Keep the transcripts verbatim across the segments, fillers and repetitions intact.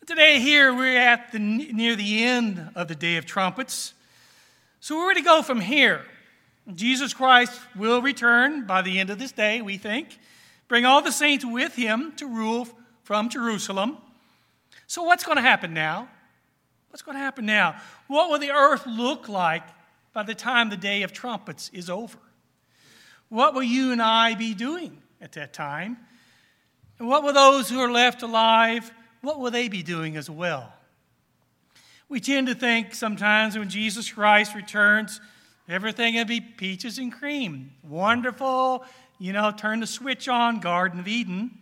Today here we're at the near the end of the Day of Trumpets. So where to go from here? Jesus Christ will return by the end of this day, we think, bring all the saints with him to rule from Jerusalem. So what's going to happen now? What's going to happen now? What will the earth look like by the time the Day of Trumpets is over? What will you and I be doing at that time? And what will those who are left alive, what will they be doing as well? We tend to think sometimes when Jesus Christ returns, everything will be peaches and cream. Wonderful, you know, turn the switch on, Garden of Eden.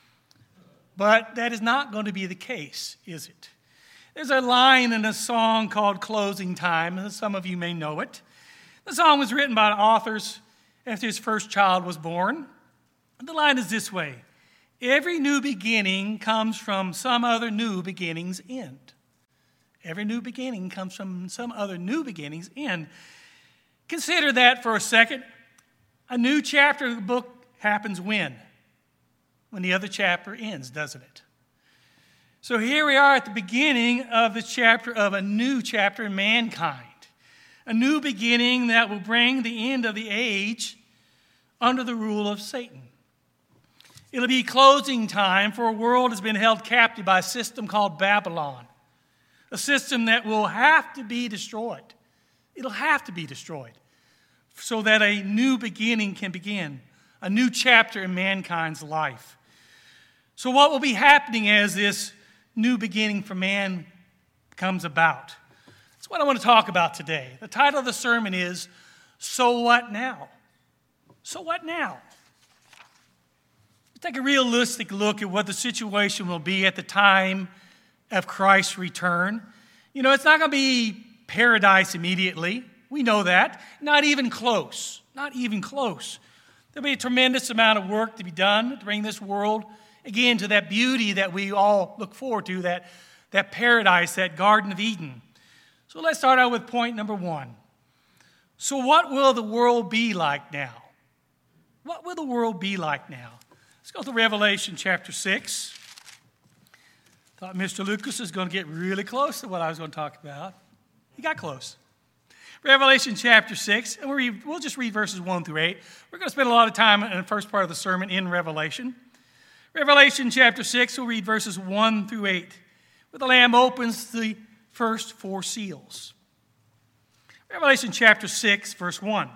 But that is not going to be the case, is it? There's a line in a song called Closing Time. Some of you may know it. The song was written by authors after his first child was born. The line is this way: every new beginning comes from some other new beginning's end. Every new beginning comes from some other new beginning's end. Consider that for a second. A new chapter of the book happens when? When the other chapter ends, doesn't it? So here we are at the beginning of the chapter of a new chapter in mankind. A new beginning that will bring the end of the age under the rule of Satan. It'll be closing time, for a world has been held captive by a system called Babylon. A system that will have to be destroyed. It'll have to be destroyed so that a new beginning can begin. A new chapter in mankind's life. So what will be happening as this new beginning for man comes about? That's what I want to talk about today. The title of the sermon is, So What Now? So what now? Let's take a realistic look at what the situation will be at the time of Christ's return. You know, it's not going to be paradise immediately. We know that. Not even close. Not even close. There'll be a tremendous amount of work to be done to bring this world, again, to that beauty that we all look forward to, that, that paradise, that Garden of Eden. So let's start out with point number one. So what will the world be like now? What will the world be like now? Let's go to Revelation chapter six. Thought Mister Lucas was going to get really close to what I was going to talk about. He got close. Revelation chapter six, and we'll, read, we'll just read verses one through eight. We're going to spend a lot of time in the first part of the sermon in Revelation. Revelation chapter six, we'll read verses one through eight, where the Lamb opens the first four seals. Revelation chapter six, verse one.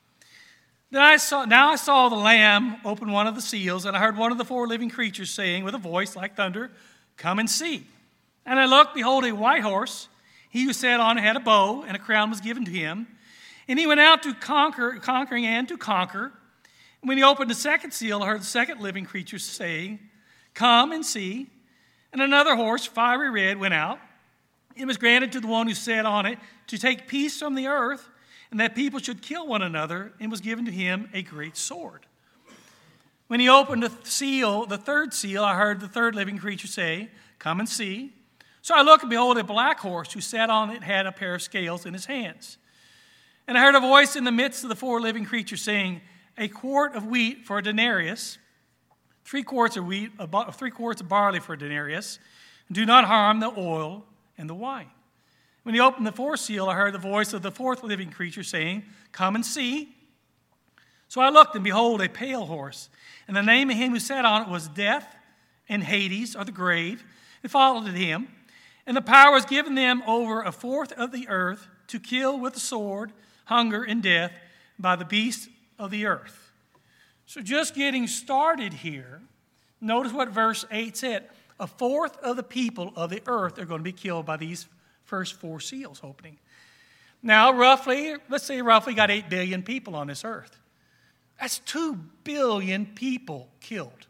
Then I saw, now I saw the Lamb open one of the seals, and I heard one of the four living creatures saying with a voice like thunder, "Come and see." And I looked, behold, a white horse. He who sat on it had a bow, and a crown was given to him. And he went out to conquer, conquering and to conquer. And when he opened the second seal, I heard the second living creature saying, "Come and see." And another horse, fiery red, went out. It was granted to the one who sat on it to take peace from the earth, and that people should kill one another, and was given to him a great sword. When he opened the seal, the third seal, I heard the third living creature say, "Come and see." So I looked, and behold, a black horse who sat on it had a pair of scales in his hands. And I heard a voice in the midst of the four living creatures saying, "A quart of wheat for a denarius, three quarts of wheat, three quarts of barley for a denarius, and do not harm the oil and the wine." When he opened the fourth seal, I heard the voice of the fourth living creature saying, "Come and see." So I looked, and behold, a pale horse. And the name of him who sat on it was Death, and Hades, or the grave, and followed him. And the power was given them over a fourth of the earth to kill with the sword, hunger, and death by the beasts of the earth. So just getting started here, notice what verse eight said. A fourth of the people of the earth are going to be killed by these first four seals opening. Now, roughly, let's say roughly got eight billion people on this earth. That's two billion people killed.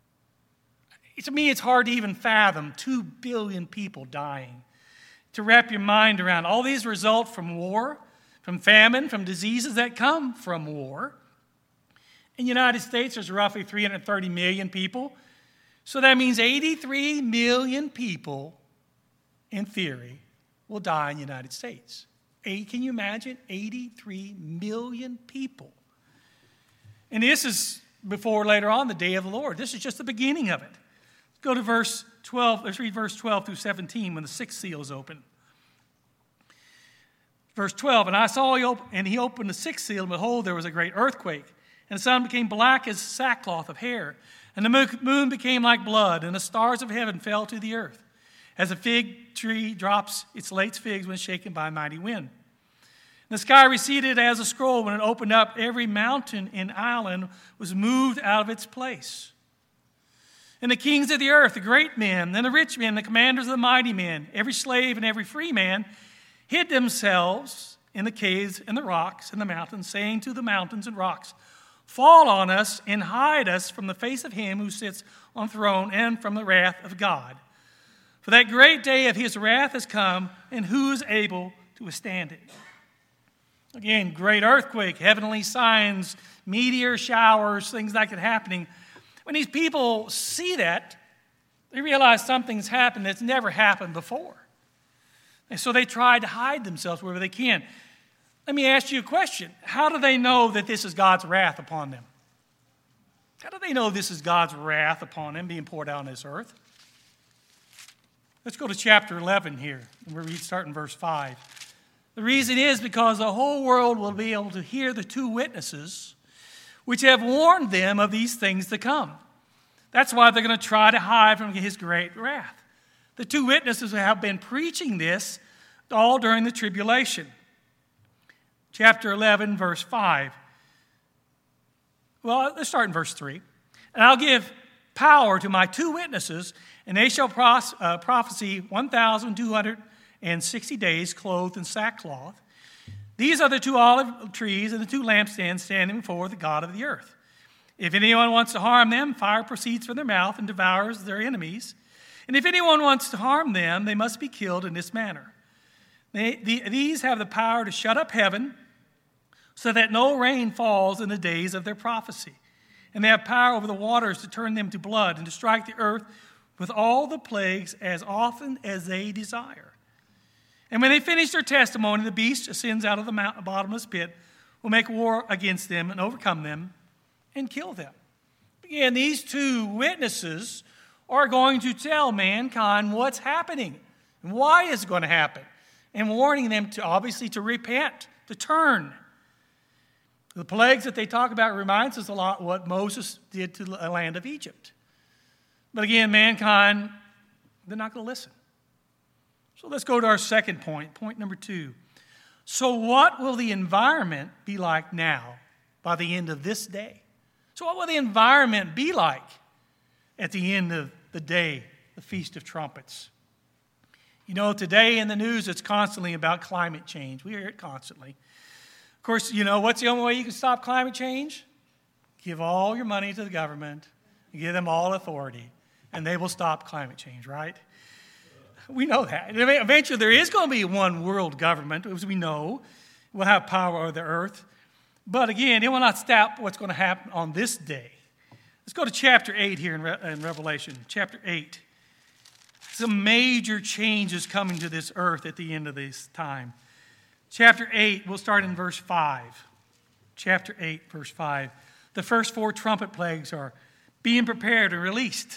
To me, it's hard to even fathom two billion people dying. To wrap your mind around. All these result from war, from famine, from diseases that come from war. In the United States, there's roughly three hundred thirty million people. So that means eighty-three million people, in theory, will die in the United States. Eight, can you imagine? eighty-three million people. And this is before later on the day of the Lord. This is just the beginning of it. go to verse twelve. Let's read verse twelve through seventeen when the sixth seal is open. Verse twelve, and I saw, he op- and he opened the sixth seal, and behold, there was a great earthquake. And the sun became black as sackcloth of hair. And the moon became like blood, and the stars of heaven fell to the earth, as a fig tree drops its late figs when shaken by a mighty wind. And the sky receded as a scroll. When it opened up, every mountain and island was moved out of its place. And the kings of the earth, the great men, and the rich men, the commanders of the mighty men, every slave and every free man, hid themselves in the caves and the rocks and the mountains, saying to the mountains and rocks, fall on us and hide us from the face of him who sits on the throne and from the wrath of God. For that great day of his wrath has come, and who is able to withstand it? Again, great earthquake, heavenly signs, meteor showers, things like that happening. When these people see that, they realize something's happened that's never happened before. And so they try to hide themselves wherever they can. Let me ask you a question. How do they know that this is God's wrath upon them? How do they know this is God's wrath upon them being poured out on this earth? Let's go to chapter eleven here, and we'll read start in verse five. The reason is because the whole world will be able to hear the two witnesses which have warned them of these things to come. That's why they're going to try to hide from his great wrath. The two witnesses have been preaching this all during the tribulation. Chapter eleven, verse five. Well, let's start in verse three. And I'll give power to my two witnesses, and they shall pros- uh, prophesy one thousand two hundred sixty days clothed in sackcloth. These are the two olive trees and the two lampstands standing before the God of the earth. If anyone wants to harm them, fire proceeds from their mouth and devours their enemies. And if anyone wants to harm them, they must be killed in this manner. They, the, these have the power to shut up heaven so that no rain falls in the days of their prophecy. And they have power over the waters to turn them to blood and to strike the earth with all the plagues as often as they desire. And when they finish their testimony, the beast ascends out of the mount, bottomless pit, will make war against them and overcome them and kill them. Again, these two witnesses are going to tell mankind what's happening and why it's going to happen, and warning them to obviously to repent, to turn. The plagues that they talk about reminds us a lot what Moses did to the land of Egypt. But again, mankind, they're not going to listen. So let's go to our second point, point number two. So what will the environment be like now by the end of this day? So what will the environment be like at the end of the day, the Feast of Trumpets? You know, today in the news, it's constantly about climate change. We hear it constantly. Of course, you know, what's the only way you can stop climate change? Give all your money to the government, and give them all authority, and they will stop climate change, right? We know that. Eventually, there is going to be one world government, as we know. We'll have power over the earth. But again, it will not stop what's going to happen on this day. Let's go to chapter eight here in, Re- in Revelation. Chapter eight. Some major changes coming to this earth at the end of this time. Chapter eight, we'll start in verse five. Chapter eight, verse five. The first four trumpet plagues are being prepared and released.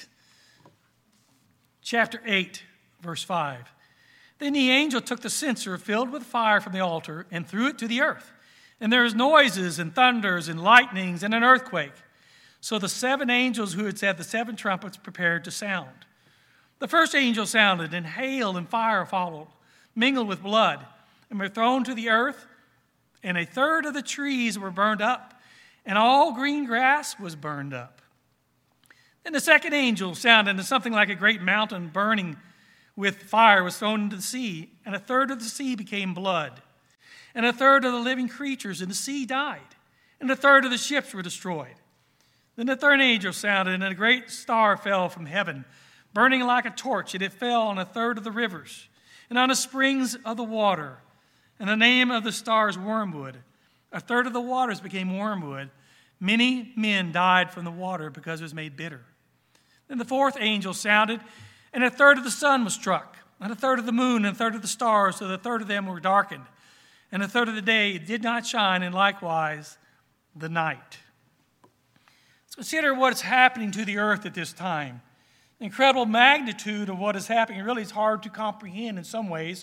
Chapter eight, verse five. Then the angel took the censer filled with fire from the altar and threw it to the earth. And there was noises and thunders and lightnings and an earthquake. So the seven angels who had said the seven trumpets prepared to sound. The first angel sounded, and hail and fire followed, mingled with blood, and were thrown to the earth. And a third of the trees were burned up, and all green grass was burned up. Then the second angel sounded, and something like a great mountain burning with fire was thrown into the sea, and a third of the sea became blood. And a third of the living creatures in the sea died, and a third of the ships were destroyed. Then the third angel sounded, and a great star fell from heaven, burning like a torch, and it fell on a third of the rivers, and on the springs of the water. And the name of the star is Wormwood. A third of the waters became wormwood. Many men died from the water because it was made bitter. Then the fourth angel sounded, and a third of the sun was struck, and a third of the moon, and a third of the stars, so the third of them were darkened. And a third of the day did not shine, and likewise the night. Let's consider what's happening to the earth at this time. The incredible magnitude of what is happening really is hard to comprehend in some ways.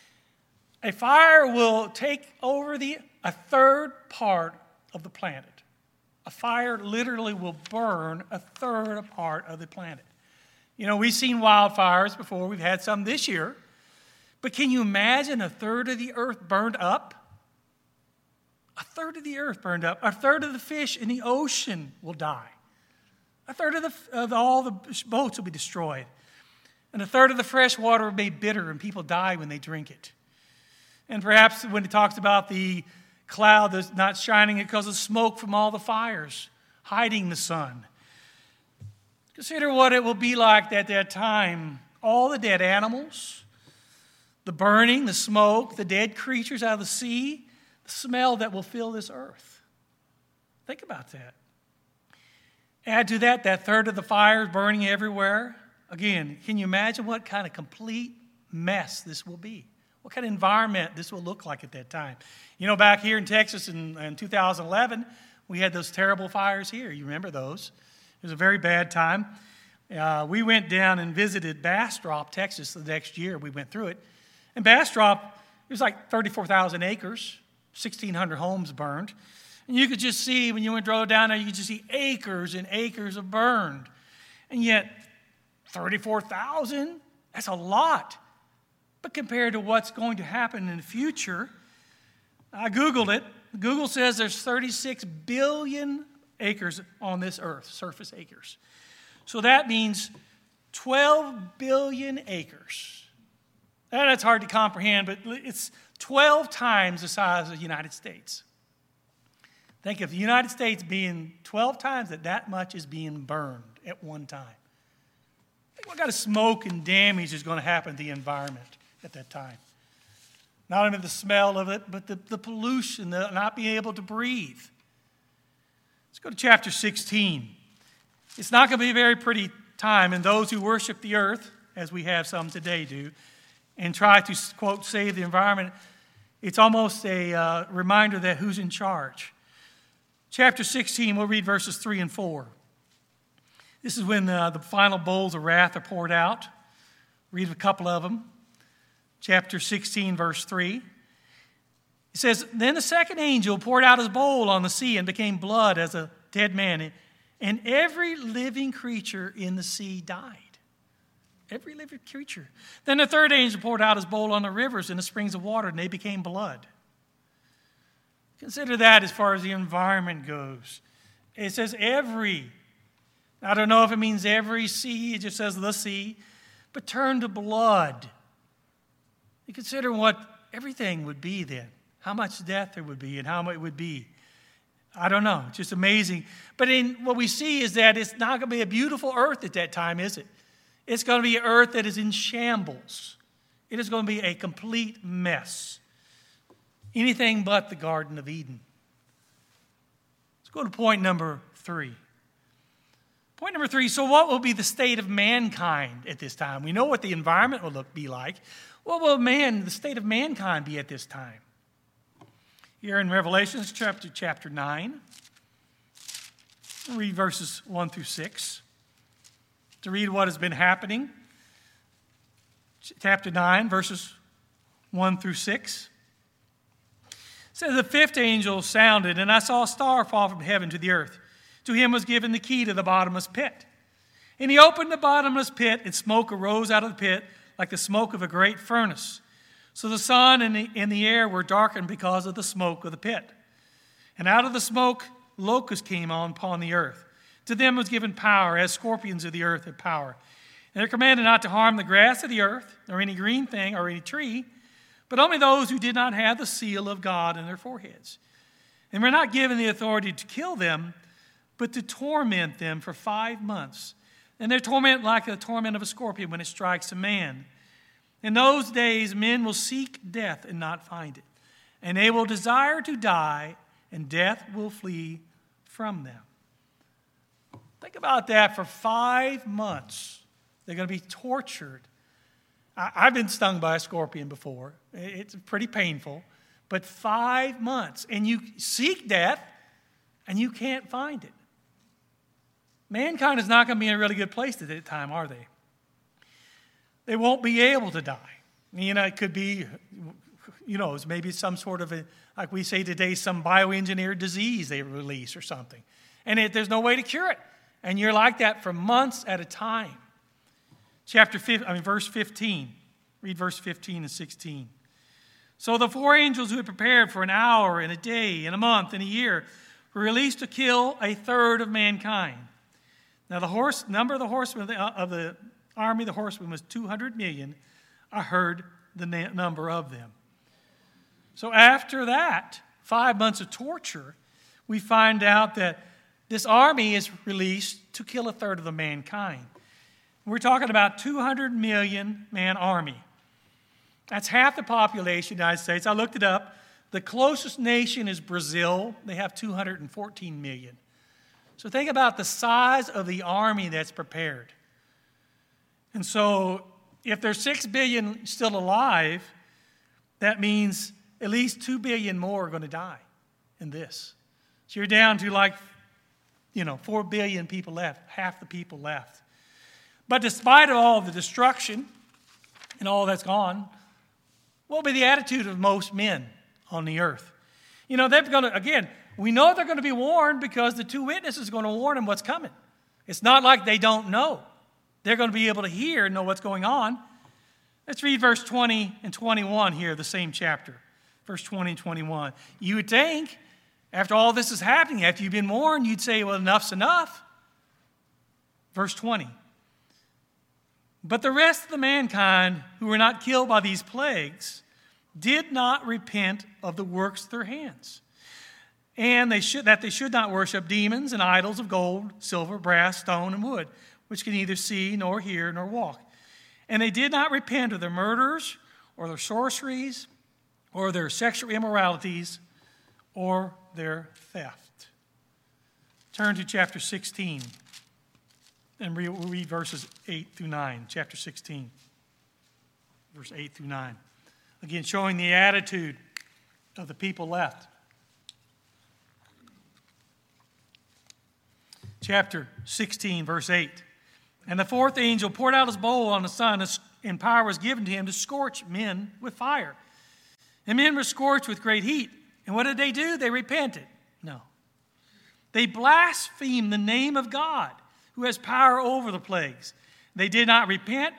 A fire will take over the a third part of the planet. A fire literally will burn a third part of the planet. You know, we've seen wildfires before. We've had some this year. But can you imagine a third of the earth burned up? A third of the earth burned up. A third of the fish in the ocean will die. A third of, the, of all the boats will be destroyed. And a third of the fresh water will be bitter, and people die when they drink it. And perhaps when it talks about the cloud that's not shining, it causes smoke from all the fires, hiding the sun. Consider what it will be like at that time. All the dead animals, the burning, the smoke, the dead creatures out of the sea, the smell that will fill this earth. Think about that. Add to that, that third of the fires burning everywhere. Again, can you imagine what kind of complete mess this will be? What kind of environment this will look like at that time? You know, back here in Texas in, in two thousand eleven, we had those terrible fires here. You remember those? It was a very bad time. Uh, we went down and visited Bastrop, Texas, the next year. We went through it. And Bastrop, it was like thirty-four thousand acres, sixteen hundred homes burned. And you could just see, when you went drove down there, you could just see acres and acres of burned. And yet, thirty-four thousand, that's a lot. But compared to what's going to happen in the future, I Googled it. Google says there's thirty-six billion acres on this earth, surface acres. So that means twelve billion acres. And that's hard to comprehend, but it's twelve times the size of the United States. Think of the United States being twelve times that that much is being burned at one time. Think what kind of smoke and damage is going to happen to the environment at that time. Not only the smell of it, but the, the pollution, the not being able to breathe. Let's go to chapter sixteen. It's not going to be a very pretty time, and those who worship the earth, as we have some today do, and try to, quote, save the environment, it's almost a uh, reminder that who's in charge. Chapter sixteen, we'll read verses three and four. This is when uh, the final bowls of wrath are poured out. Read a couple of them. Chapter sixteen, verse three. It says, "Then the second angel poured out his bowl on the sea and became blood as a dead man, and every living creature in the sea died." Every living creature. "Then the third angel poured out his bowl on the rivers and the springs of water, and they became blood." Consider that as far as the environment goes. It says every. I don't know if it means every sea, it just says the sea, but turn to blood. You consider what everything would be then. How much death there would be and how much it would be. I don't know. It's just amazing. But in what we see is that it's not going to be a beautiful earth at that time, is it? It's going to be an earth that is in shambles. It is going to be a complete mess. Anything but the Garden of Eden. Let's go to point number three. Point number three, so what will be the state of mankind at this time? We know what the environment will look be like. What will man, the state of mankind be at this time? Here in Revelation chapter, chapter nine, we'll read verses one through six. To read what has been happening. Chapter nine, verses one through six. It says, "The fifth angel sounded, and I saw a star fall from heaven to the earth. To him was given the key to the bottomless pit. And he opened the bottomless pit, and smoke arose out of the pit like the smoke of a great furnace. So the sun and the, and the air were darkened because of the smoke of the pit. And out of the smoke, locusts came on upon the earth. To them was given power, as scorpions of the earth have power. And they're commanded not to harm the grass of the earth, or any green thing, or any tree, but only those who did not have the seal of God in their foreheads. And were not given the authority to kill them, but to torment them for five months. And their torment like the torment of a scorpion when it strikes a man. In those days men will seek death and not find it. And they will desire to die, and death will flee from them." Think about that. For five months, they're going to be tortured. I've been stung by a scorpion before. It's pretty painful. But five months, and you seek death, and you can't find it. mankind is not going to be in a really good place at that time, are they? They won't be able to die. You know, it could be, you know, it's maybe some sort of, a, like we say today, some bioengineered disease they release or something. And it, there's no way to cure it. And you're like that for months at a time. Chapter fifteen, I mean, verse fifteen. Read verse fifteen and sixteen. So the four angels who had prepared for an hour and a day and a month and a year were released to kill a third of mankind. Now the horse number of the horsemen of the, of the army, the horsemen, was two hundred million. I heard the na- number of them. So after that, five months of torture, we find out that this army is released to kill a third of the mankind. We're talking about two hundred million man army. That's half the population of the United States. I looked it up. The closest nation is Brazil. They have two hundred fourteen million. So think about the size of the army that's prepared. And so if there's six billion still alive, that means at least two billion more are going to die in this. So you're down to like, you know, four billion people left, half the people left. But despite all the destruction and all that's gone, what will be the attitude of most men on the earth? You know, they're going to, again, we know they're going to be warned because the two witnesses are going to warn them what's coming. It's not like they don't know. They're going to be able to hear and know what's going on. Let's read verse twenty and twenty-one here, the same chapter. Verse twenty and twenty-one. You would think, after all this is happening, after you've been warned, you'd say, well, enough's enough. Verse twenty. But the rest of the mankind who were not killed by these plagues did not repent of the works of their hands, and they should, that they should not worship demons and idols of gold, silver, brass, stone, and wood, which can neither see nor hear nor walk. And they did not repent of their murders or their sorceries or their sexual immoralities or their theft. Turn to chapter sixteen. And we'll read verses eight through nine, chapter sixteen, verse eight through nine. Again, showing the attitude of the people left. Chapter sixteen, verse eight. And the fourth angel poured out his bowl on the sun, and power was given to him to scorch men with fire. And men were scorched with great heat. And what did they do? They repented. No. They blasphemed the name of God, who has power over the plagues. They did not repent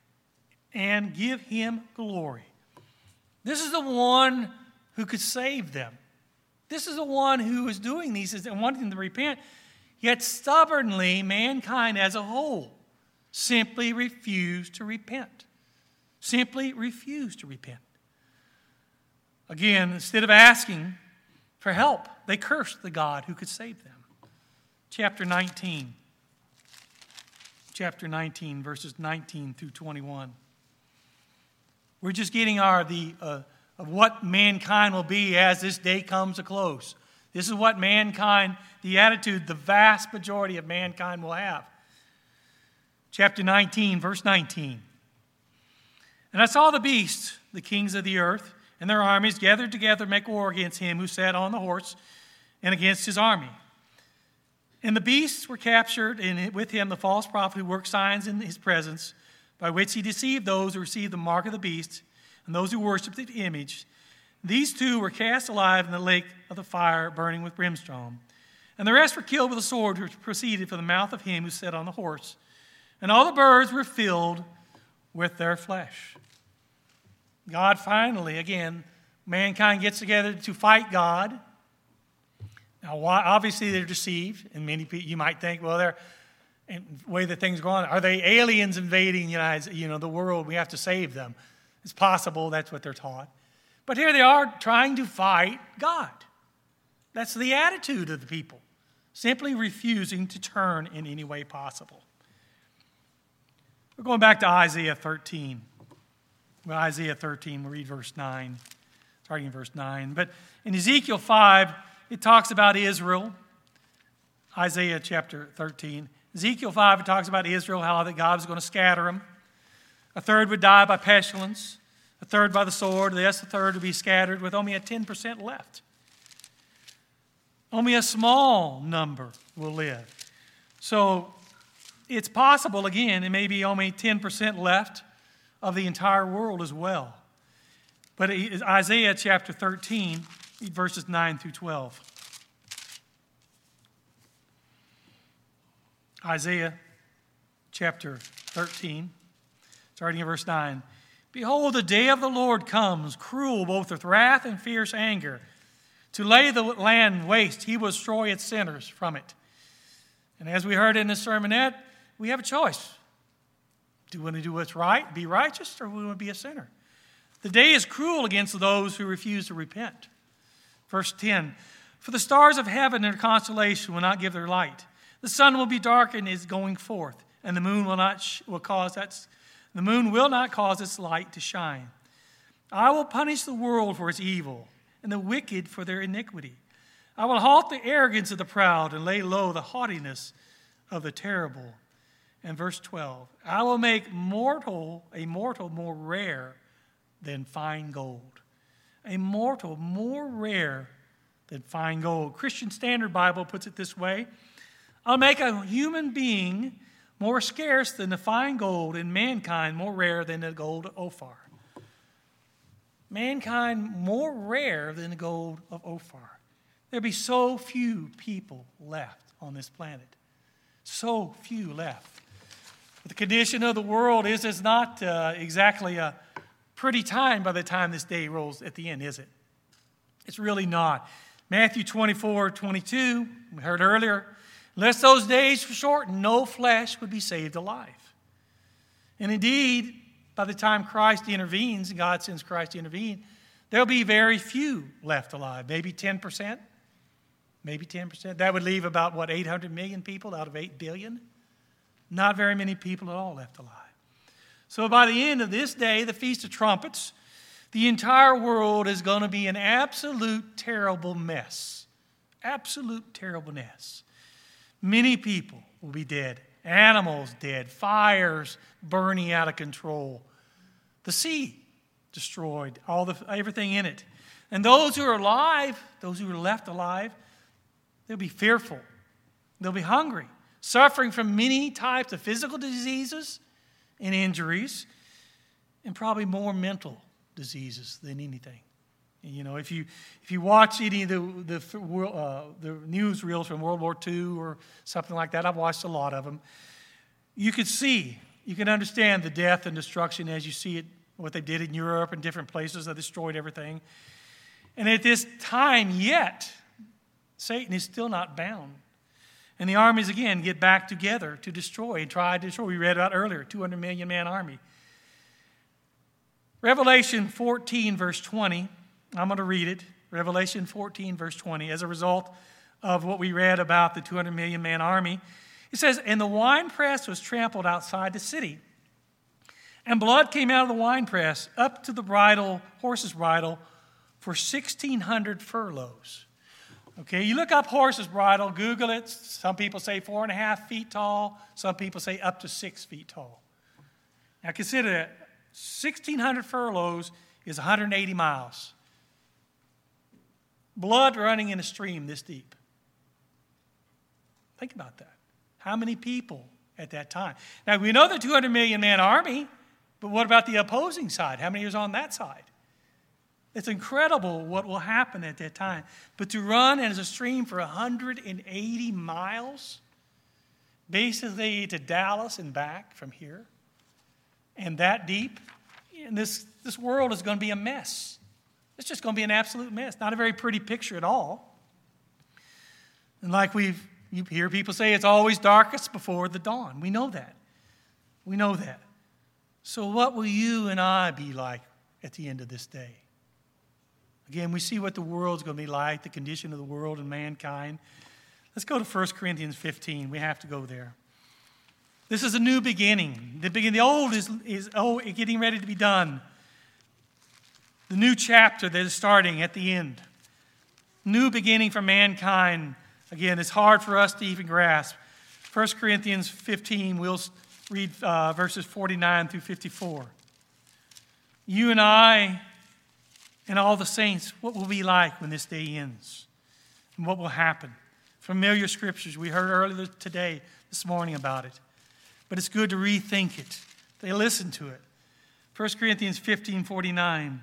and give him glory. This is the one who could save them. This is the one who is doing these and wanting them to repent. Yet stubbornly, mankind as a whole simply refused to repent. Simply refused to repent. Again, instead of asking for help, they cursed the God who could save them. Chapter nineteen. Chapter nineteen, verses nineteen through twenty-one. We're just getting our the uh, of what mankind will be as this day comes to close. This is what mankind, the attitude, the vast majority of mankind will have. Chapter nineteen, verse nineteen. And I saw the beasts, the kings of the earth, and their armies gathered together to make war against him who sat on the horse and against his army. And the beasts were captured, and with him the false prophet who worked signs in his presence, by which he deceived those who received the mark of the beast and those who worshipped the image. These two were cast alive in the lake of the fire burning with brimstone. And the rest were killed with a sword which proceeded from the mouth of him who sat on the horse. And all the birds were filled with their flesh. God finally, again, mankind gets together to fight God. Now, obviously, they're deceived, and many people, you might think, well, they're, and the way that things go on, are they aliens invading the United, you know, the world? We have to save them. It's possible that's what they're taught. But here they are trying to fight God. That's the attitude of the people, simply refusing to turn in any way possible. We're going back to Isaiah thirteen. Well, Isaiah thirteen, we'll read verse nine, starting in verse nine. But in Ezekiel five, it talks about Israel. Isaiah chapter thirteen. Ezekiel five, it talks about Israel, how that God is going to scatter them. A third would die by pestilence, a third by the sword, the rest, a third would be scattered with only a ten percent left. Only a small number will live. So it's possible, again, it may be only ten percent left of the entire world as well. But Isaiah chapter thirteen, verses nine through twelve. Isaiah chapter thirteen, starting in verse nine. Behold, the day of the Lord comes, cruel both with wrath and fierce anger. To lay the land waste, he will destroy its sinners from it. And as we heard in this sermonette, we have a choice. Do we want to do what's right, be righteous, or do we want to be a sinner? The day is cruel against those who refuse to repent. Verse ten, for the stars of heaven and their constellation will not give their light. The sun will be darkened in its going forth, and the moon will not sh- will cause that the moon will not cause its light to shine. I will punish the world for its evil, and the wicked for their iniquity. I will halt the arrogance of the proud and lay low the haughtiness of the terrible. And verse twelve, I will make mortal a mortal more rare than fine gold. A mortal more rare than fine gold. Christian Standard Bible puts it this way. I'll make a human being more scarce than the fine gold, and mankind more rare than the gold of Ophir. Mankind more rare than the gold of Ophir. There'll be so few people left on this planet. So few left. But the condition of the world is, is not uh, exactly a pretty time by the time this day rolls at the end, is it? It's really not. Matthew twenty-four, twenty-two, we heard earlier, unless those days were shortened, no flesh would be saved alive. And indeed, by the time Christ intervenes, and God sends Christ to intervene, there'll be very few left alive. Maybe ten percent. Maybe ten percent. That would leave about, what, eight hundred million people out of eight billion? Not very many people at all left alive. So by the end of this day, the Feast of Trumpets, the entire world is going to be an absolute terrible mess. Absolute terrible mess. Many people will be dead. Animals dead. Fires burning out of control. The sea destroyed. All the everything in it. And those who are alive, those who are left alive, they'll be fearful. They'll be hungry. Suffering from many types of physical diseases and injuries. And probably more mental diseases than anything. You know, if you if you watch any of the the, uh, the news reels from World War Two or something like that, I've watched a lot of them. You could see, you can understand the death and destruction as you see it, what they did in Europe and different places that destroyed everything. And at this time yet, Satan is still not bound. And the armies again get back together to destroy and try to destroy. We read about earlier, two hundred million man army. Revelation fourteen, verse twenty. I'm going to read it. Revelation fourteen, verse twenty. As a result of what we read about the two hundred million man army, it says, and the winepress was trampled outside the city. And blood came out of the winepress up to the bridle, horse's bridle, for sixteen hundred furlongs. Okay, you look up horse's bridle, Google it. Some people say four and a half feet tall. Some people say up to six feet tall. Now consider that. sixteen hundred furlongs is one hundred eighty miles. Blood running in a stream this deep. Think about that. How many people at that time? Now, we know the two hundred million man army, but what about the opposing side? How many is on that side? It's incredible what will happen at that time. But to run as a stream for one hundred eighty miles, basically to Dallas and back from here, and that deep, and this, this world is going to be a mess. It's just going to be an absolute mess. Not a very pretty picture at all. And like we've, you hear people say, it's always darkest before the dawn. We know that. We know that. So what will you and I be like at the end of this day? Again, we see what the world's going to be like, the condition of the world and mankind. Let's go to First Corinthians fifteen. We have to go there. This is a new beginning. The beginning, the old is, is oh, getting ready to be done. The new chapter that is starting at the end. New beginning for mankind. Again, it's hard for us to even grasp. First Corinthians fifteen, we'll read uh, verses forty-nine through fifty-four. You and I and all the saints, what will be like when this day ends? And what will happen? Familiar scriptures we heard earlier today. this morning about it. But it's good to rethink it. They listen to it. First Corinthians fifteen forty-nine.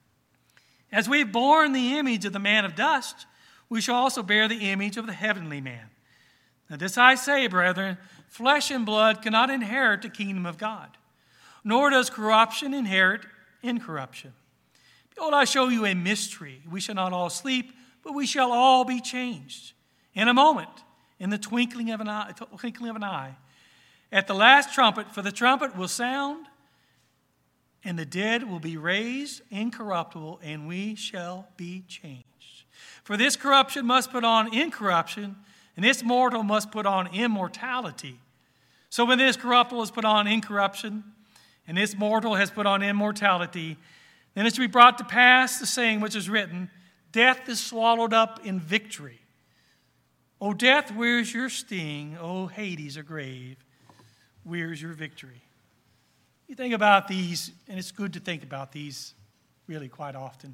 As we've borne the image of the man of dust, we shall also bear the image of the heavenly man. Now this I say, brethren, flesh and blood cannot inherit the kingdom of God, nor does corruption inherit incorruption. Behold, I show you a mystery. We shall not all sleep, but we shall all be changed. In a moment, in the twinkling of an eye, twinkling of an eye, at the last trumpet, for the trumpet will sound, and the dead will be raised incorruptible, and we shall be changed. For this corruption must put on incorruption, and this mortal must put on immortality. So when this corruptible is put on incorruption, and this mortal has put on immortality, then is to be brought to pass the saying which is written, death is swallowed up in victory. O death, where's your sting? O Hades, or grave, where's your victory? You think about these, and it's good to think about these really quite often.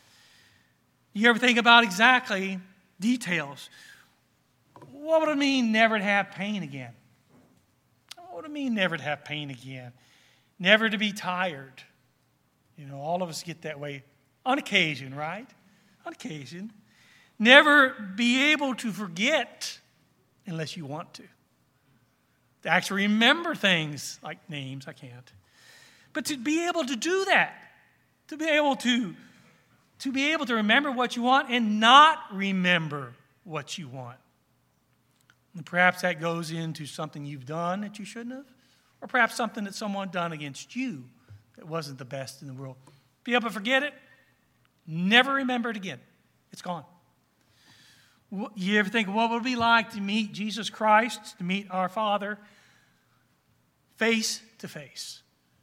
You ever think about exactly details? What would it mean never to have pain again? What would it mean never to have pain again? Never to be tired. You know, all of us get that way on occasion, right? On occasion. Never be able to forget unless you want to. To actually remember things like names, I can't. But to be able to do that, to be able to, to be able to remember what you want and not remember what you want. And perhaps that goes into something you've done that you shouldn't have, or perhaps something that someone done against you that wasn't the best in the world. Be able to forget it, never remember it again. It's gone. You ever think, what would it be like to meet Jesus Christ, to meet our Father face to face?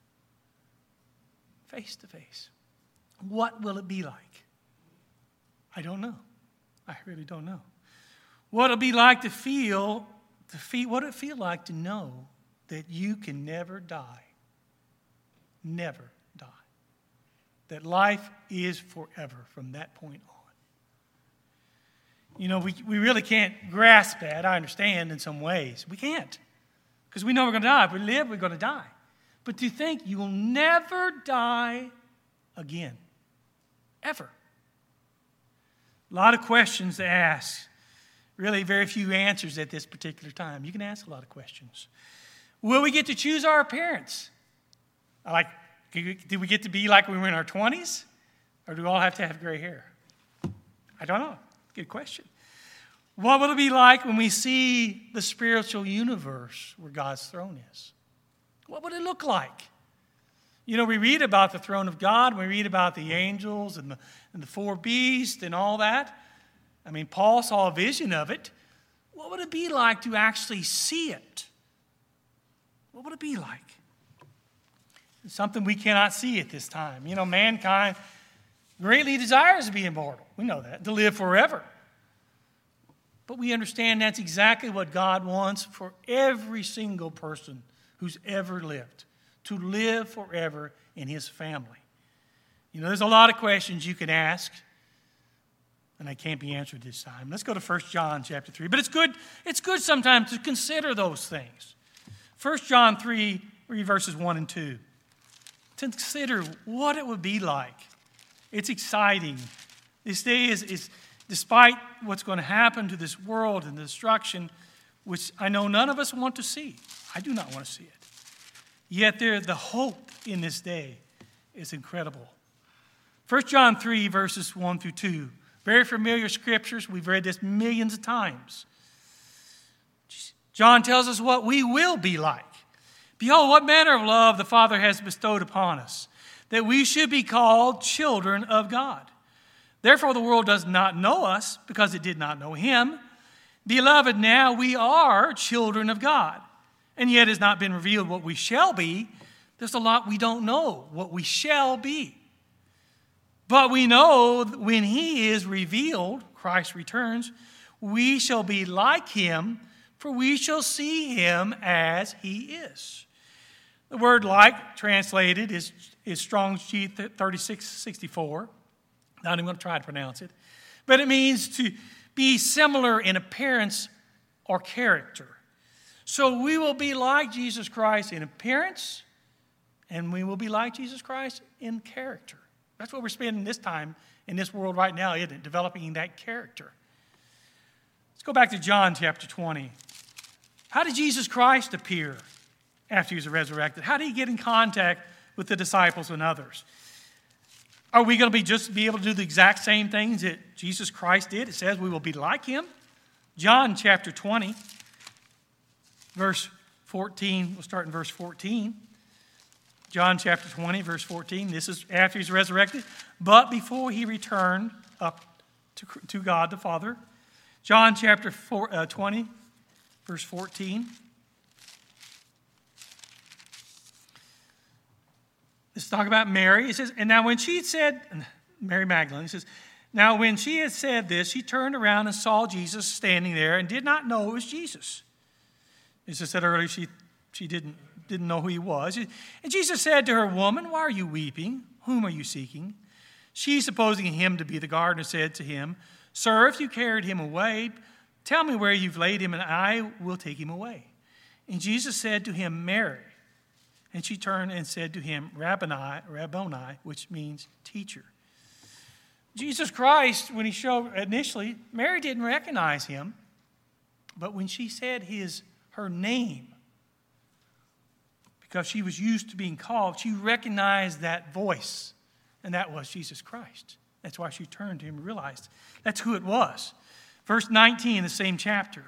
Face to face. What will it be like? I don't know. I really don't know. What it'll be like to feel, to feel, what it feel like to know that you can never die. Never die. That life is forever from that point on. You know, we, we really can't grasp that, I understand, in some ways. We can't. Because we know we're going to die. If we live, we're going to die. But to think you will never die again. Ever. A lot of questions to ask. Really very few answers at this particular time. You can ask a lot of questions. Will we get to choose our appearance? Like, do we get to be like when we were in our twenties? Or do we all have to have gray hair? I don't know. Good question. What will it be like when we see the spiritual universe where God's throne is? What would it look like? You know, we read about the throne of God, we read about the angels and the, and the four beasts and all that. I mean, Paul saw a vision of it. What would it be like to actually see it? What would it be like? It's something we cannot see at this time. You know, mankind greatly desires to be immortal. We know that, to live forever. But we understand that's exactly what God wants for every single person who's ever lived, to live forever in his family. You know, there's a lot of questions you can ask, and they can't be answered this time. Let's go to First John chapter three. But it's good, it's good sometimes to consider those things. First John three, read verses one and two. To consider what it would be like. It's exciting. This day is, is despite what's going to happen to this world and the destruction, which I know none of us want to see. I do not want to see it. Yet there, the hope in this day is incredible. First John three, verses one through two. Very familiar scriptures. We've read this millions of times. John tells us what we will be like. Behold, what manner of love the Father has bestowed upon us, that we should be called children of God. Therefore the world does not know us, because it did not know him. Beloved, now we are children of God. And yet it has not been revealed what we shall be. There's a lot we don't know what we shall be. But we know when he is revealed, Christ returns, we shall be like him, for we shall see him as he is. The word like translated is, is Strong's G thirty-six sixty-four. Not even going to try to pronounce it. But it means to be similar in appearance or character. So we will be like Jesus Christ in appearance, and we will be like Jesus Christ in character. That's what we're spending this time in this world right now, isn't it? Developing that character. Let's go back to John chapter twenty. How did Jesus Christ appear after he was resurrected? How did he get in contact with the disciples and others? Are we going to be just be able to do the exact same things that Jesus Christ did? It says we will be like him. John chapter twenty, verse fourteen. We'll start in verse fourteen. John chapter twenty, verse fourteen. This is after he's resurrected, but before he returned up to, to God the Father. John chapter four, uh, twenty, verse fourteen. Let's talk about Mary. It says, and now when she had said, Mary Magdalene, it says, now when she had said this, she turned around and saw Jesus standing there and did not know it was Jesus. As I said earlier, she, she didn't, didn't know who he was. And Jesus said to her, woman, why are you weeping? Whom are you seeking? She, supposing him to be the gardener, said to him, sir, if you carried him away, tell me where you've laid him, and I will take him away. And Jesus said to him, Mary. And she turned and said to him, Rabboni, Rabboni, which means teacher. Jesus Christ, when he showed initially, Mary didn't recognize him. But when she said his her name, because she was used to being called, she recognized that voice. And that was Jesus Christ. That's why she turned to him and realized that's who it was. Verse nineteen in the same chapter.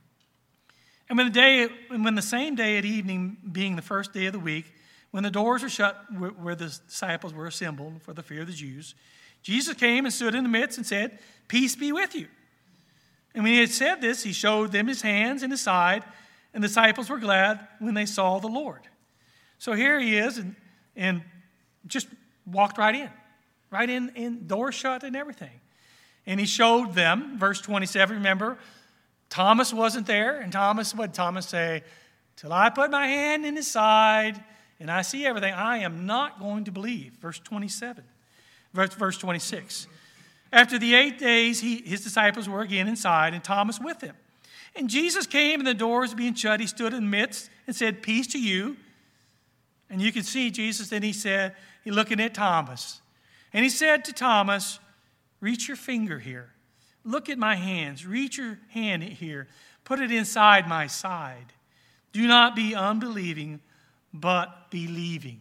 And when the day, when the same day at evening, being the first day of the week, when the doors were shut where the disciples were assembled for the fear of the Jews, Jesus came and stood in the midst and said, peace be with you. And when he had said this, he showed them his hands and his side, and the disciples were glad when they saw the Lord. So here he is, and, and just walked right in, right in, in, doors shut and everything. And he showed them, verse twenty-seven, remember, Thomas wasn't there, and Thomas, what did Thomas say? Till I put my hand in his side and I see everything, I am not going to believe. Verse twenty-seven, verse, verse twenty-six. After the eight days, he, his disciples were again inside, and Thomas with him. And Jesus came, and the doors being shut, he stood in the midst and said, peace to you. And you can see Jesus, then he said, he looking at Thomas. And he said to Thomas, reach your finger here. Look at my hands. Reach your hand here. Put it inside my side. Do not be unbelieving, but believing.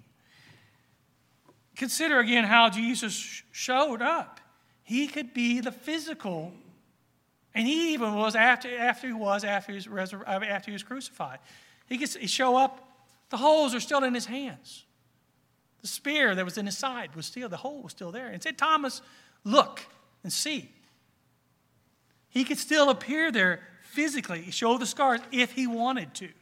Consider again how Jesus showed up. He could be the physical, and he even was after, after he was after he was, resur- after he was crucified. He could show up. The holes are still in his hands. The spear that was in his side was still, the hole was still there. And said, Thomas, look and see. He could still appear there physically, show the scars if he wanted to.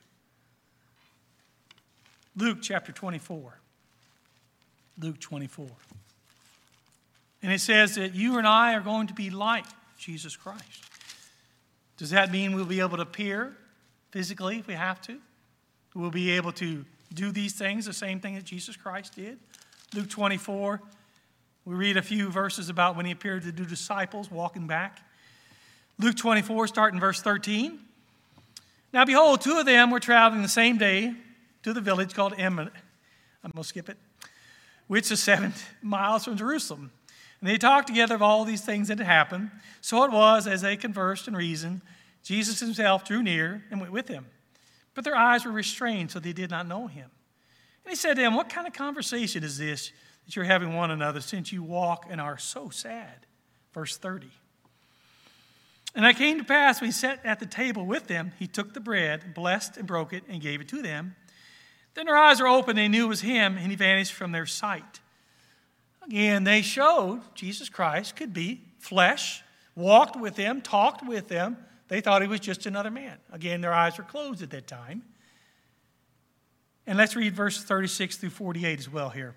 Luke chapter twenty-four. Luke twenty-four. And it says that you and I are going to be like Jesus Christ. Does that mean we'll be able to appear physically if we have to? We'll be able to do these things, the same thing that Jesus Christ did? Luke twenty-four, we read a few verses about when he appeared to the disciples walking back. Luke twenty-four, starting in verse thirteen. Now behold, two of them were traveling the same day to the village called Emmaus. I'm going to skip it. Which is seven miles from Jerusalem. And they talked together of all these things that had happened. So it was, as they conversed and reasoned, Jesus himself drew near and went with them. But their eyes were restrained, so they did not know him. And he said to them, what kind of conversation is this that you're having one another, since you walk and are so sad? Verse thirty. And it came to pass, when he sat at the table with them, he took the bread, blessed and broke it, and gave it to them. Then their eyes were opened, and they knew it was him, and he vanished from their sight. Again, they showed Jesus Christ could be flesh, walked with them, talked with them. They thought he was just another man. Again, their eyes were closed at that time. And let's read verses thirty-six through forty-eight as well here.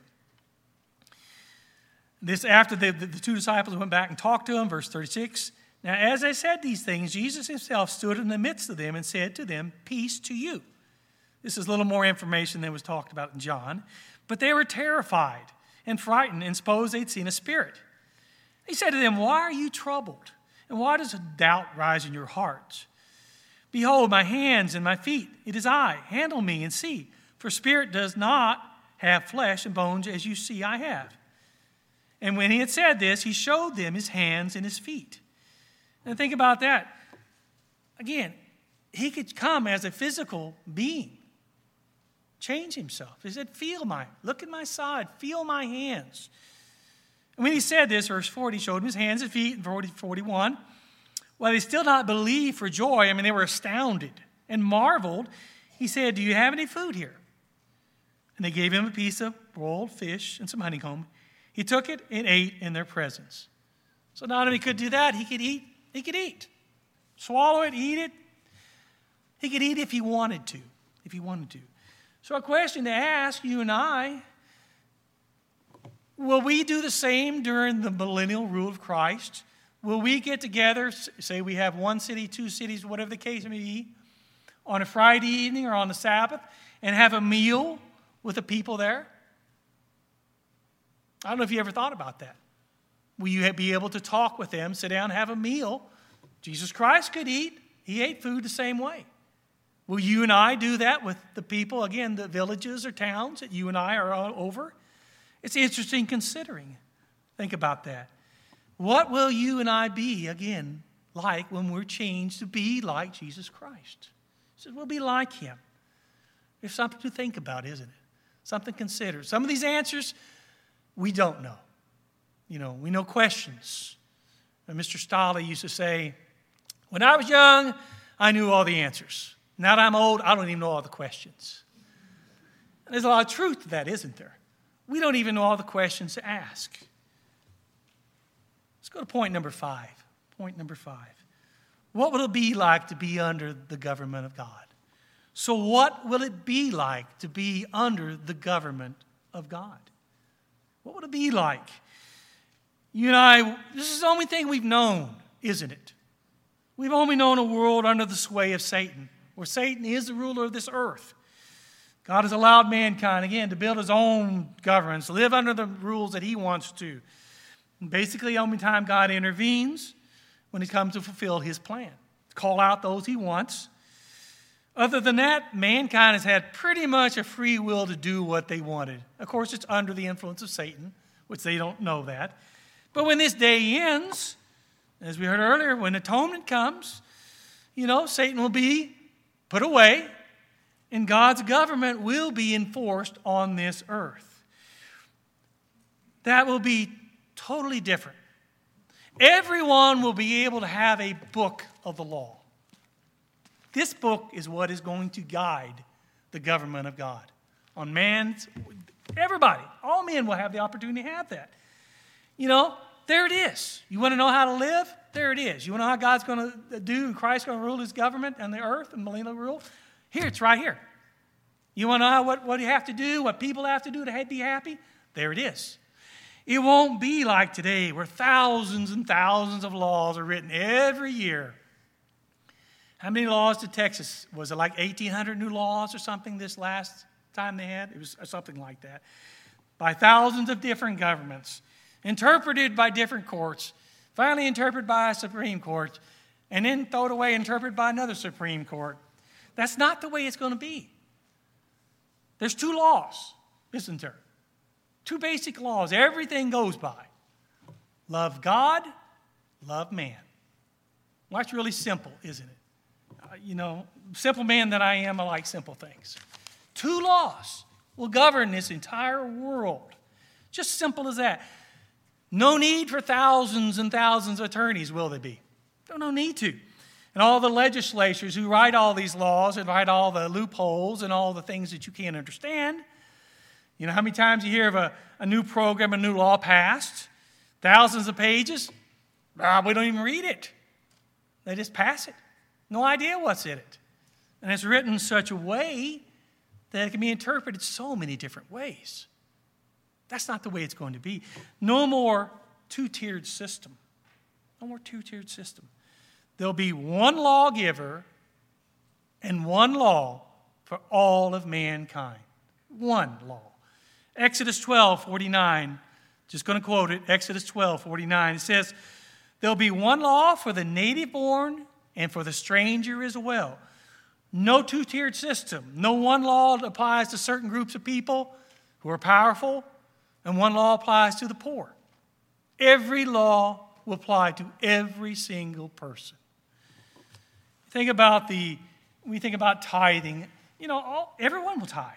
This after the, the, the two disciples went back and talked to him, verse thirty-six. Now, as I said these things, Jesus himself stood in the midst of them and said to them, peace to you. This is a little more information than was talked about in John. But they were terrified and frightened and supposed they'd seen a spirit. He said to them, why are you troubled? And why does a doubt rise in your hearts? Behold, my hands and my feet, it is I. Handle me and see. For spirit does not have flesh and bones as you see I have. And when he had said this, he showed them his hands and his feet. And think about that. Again, he could come as a physical being, change himself. He said, feel my, look at my side, feel my hands. And when he said this, verse forty, he showed him his hands and feet, and forty, forty-one. While they still not believed for joy, I mean, they were astounded and marveled, he said, do you have any food here? And they gave him a piece of broiled fish and some honeycomb. He took it and ate in their presence. So not only could do that, he could eat, he could eat. Swallow it, eat it. He could eat if he wanted to, if he wanted to. So a question to ask you and I, will we do the same during the millennial rule of Christ? Will we get together, say we have one city, two cities, whatever the case may be, on a Friday evening or on the Sabbath, and have a meal with the people there? I don't know if you ever thought about that. Will you be able to talk with them, sit down, have a meal? Jesus Christ could eat. He ate food the same way. Will you and I do that with the people, again, the villages or towns that you and I are over? It's interesting considering. Think about that. What will you and I be, again, like when we're changed to be like Jesus Christ? He said, we'll be like him. There's something to think about, isn't it? Something to consider. Some of these answers, we don't know. You know, we know questions. And Mister Stolle used to say, when I was young, I knew all the answers. Now that I'm old, I don't even know all the questions. And there's a lot of truth to that, isn't there? We don't even know all the questions to ask. Let's go to point number five. Point number five. What will it be like to be under the government of God? So what will it be like to be under the government of God? What would it be like? You and I, this is the only thing we've known, isn't it? We've only known a world under the sway of Satan, where Satan is the ruler of this earth. God has allowed mankind, again, to build his own governments, to live under the rules that he wants to. And basically, the only time God intervenes when he comes to fulfill his plan, to call out those he wants. Other than that, mankind has had pretty much a free will to do what they wanted. Of course, it's under the influence of Satan, which they don't know that. But when this day ends, as we heard earlier, when atonement comes, you know, Satan will be put away, and God's government will be enforced on this earth. That will be totally different. Everyone will be able to have a book of the law. This book is what is going to guide the government of God. On man's, everybody, all men will have the opportunity to have that. You know, there it is. You want to know how to live? There it is. You want to know how God's going to do and Christ's going to rule his government and the earth and millennial rule? Here, it's right here. You want to know what, what you have to do, what people have to do to be happy? There it is. It won't be like today where thousands and thousands of laws are written every year. How many laws did Texas? Was it like eighteen hundred new laws or something this last time they had? It was something like that. By thousands of different governments, interpreted by different courts, finally interpreted by a Supreme Court, and then thrown away, interpreted by another Supreme Court. That's not the way it's going to be. There's two laws, isn't there? Two basic laws. Everything goes by. Love God, love man. Well, that's really simple, isn't it? Uh, you know, simple man that I am, I like simple things. Two laws will govern this entire world. Just simple as that. No need for thousands and thousands of attorneys, will there be? No, no need to. And all the legislatures who write all these laws and write all the loopholes and all the things that you can't understand. You know how many times you hear of a, a new program, a new law passed? Thousands of pages? Ah, we don't even read it. They just pass it. No idea what's in it. And it's written in such a way that it can be interpreted so many different ways. That's not the way it's going to be. No more two-tiered system. No more two-tiered system. There'll be one lawgiver and one law for all of mankind. One law. Exodus twelve forty-nine, just going to quote it, Exodus twelve forty-nine, it says, there'll be one law for the native-born and for the stranger as well. No two-tiered system. No one law applies to certain groups of people who are powerful, and one law applies to the poor. Every law will apply to every single person. Think about the, we think about tithing. You know, all, everyone will tithe.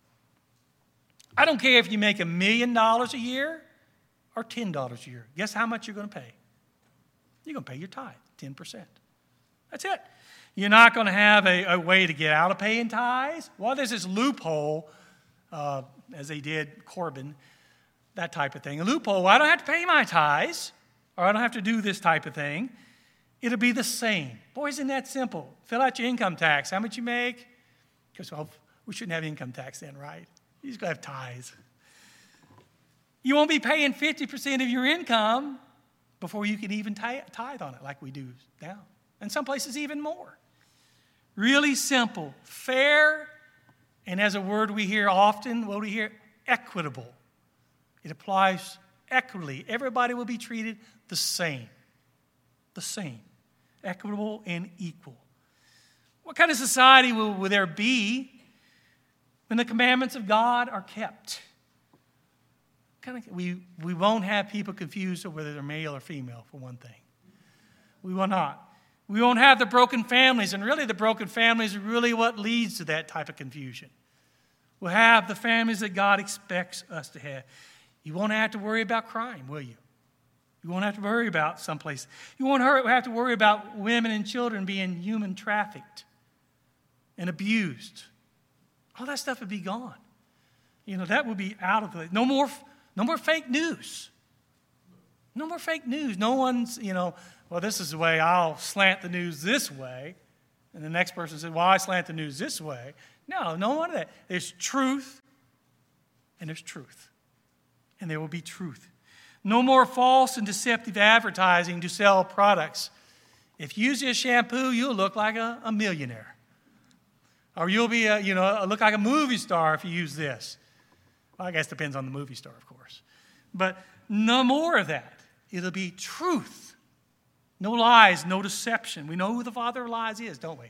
I don't care if you make a million dollars a year or ten dollars a year. Guess how much you're going to pay? You're going to pay your tithe, ten percent. That's it. You're not going to have a, a way to get out of paying tithes. Well, there's this loophole, uh, as they did Corbin, that type of thing. A loophole, well, I don't have to pay my tithes, or I don't have to do this type of thing. It'll be the same. Boy, isn't that simple? Fill out your income tax. How much you make? Because well, we shouldn't have income tax then, right? You just got to have tithes. You won't be paying fifty percent of your income before you can even tithe on it like we do now. And some places even more. Really simple, fair, and as a word we hear often, what do we hear? Equitable. It applies equitably. Everybody will be treated the same. The same. Equitable and equal. What kind of society will, will there be when the commandments of God are kept? Kind of, we, we won't have people confused over whether they're male or female, for one thing. We will not. We won't have the broken families, and really the broken families are really what leads to that type of confusion. We'll have the families that God expects us to have. You won't have to worry about crime, will you? You won't have to worry about someplace. You won't have to worry about women and children being human trafficked and abused. All that stuff would be gone. You know, that would be out of the... No more, no more fake news. No more fake news. No one's, you know... Well, this is the way I'll slant the news this way. And the next person said, well, I slant the news this way. No, no one of that. There's truth, and there's truth. And there will be truth. No more false and deceptive advertising to sell products. If you use this shampoo, you'll look like a, a millionaire. Or you'll be, a, you know, look like a movie star if you use this. Well, I guess it depends on the movie star, of course. But no more of that. It'll be truth. No lies, no deception. We know who the father of lies is, don't we?